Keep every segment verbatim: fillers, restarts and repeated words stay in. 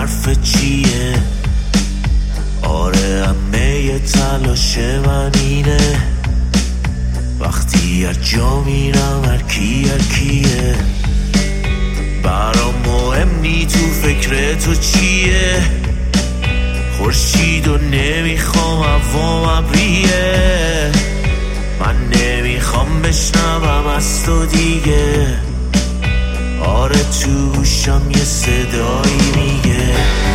حرف چیه؟ آره همه تلاش من اینه، وقتی هر جا میرم هر کی هر کیه. برام مهم نی تو فکر تو چیه، خورشید و نمیخوام هوام ابریه. من نمیخوام بشنوم از تو دیگه، آره تو گوشم یه صدایی میگه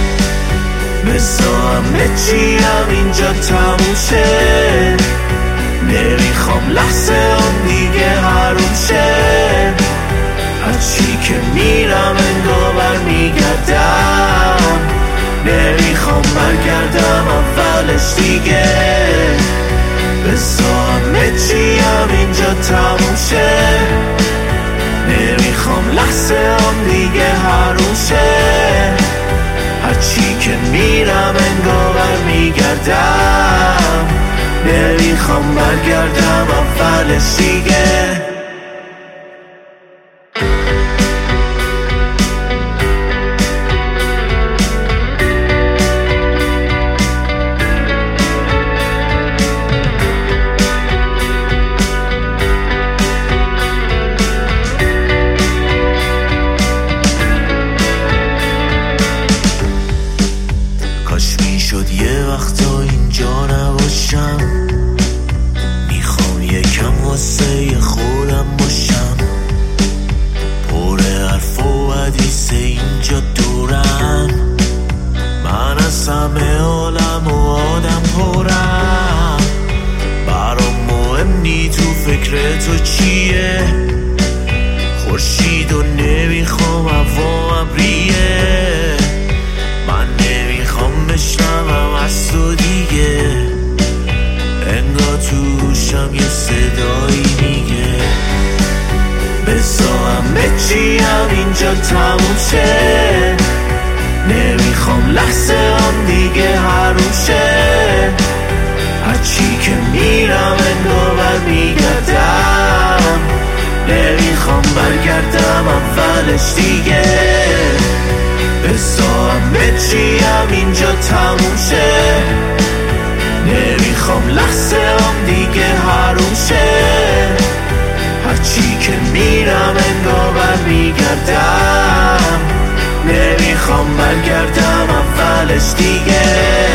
بذار همه چیم اینجا تموم شه. نمیخوام لحظه هم دیگه حروم شه. هرچی که میرم انگار برمیگردم، نمیخوام برگردم اولش دیگه. بذار همه چیم اینجا تموم شه. نمیخوام لحظه هم دیگه حروم شه. هرچی که میرم انگار برمیگردم، نمیخوام برگردم اولش دیگه. شد یه وقتا اینجا نباشم، میخوام یکم واسه خودم باشم. پر حرف و حدیث اینجا دورم، من از همه عالم و آدم پرم. برام مهم نی تو فکر تو چیه، خورشید و نمیخوام هوا ابریه. من نمیخوام بشنوم از تو دیگه، انگار توشم یه صدایی میگه بذار همه چیم اینجا تموم شه. نمیخوام لحظه هم دیگه حروم شه. هرچی که میرم انگار برمیگردم، نمیخوام برگردم اولش دیگه. بذار همه چیم اینجا تموم شه. نمیخوام لحظه هم دیگه حروم شه. هرچی که میرم انگار برمیگردم، نمیخوام برگردم اولش دیگه.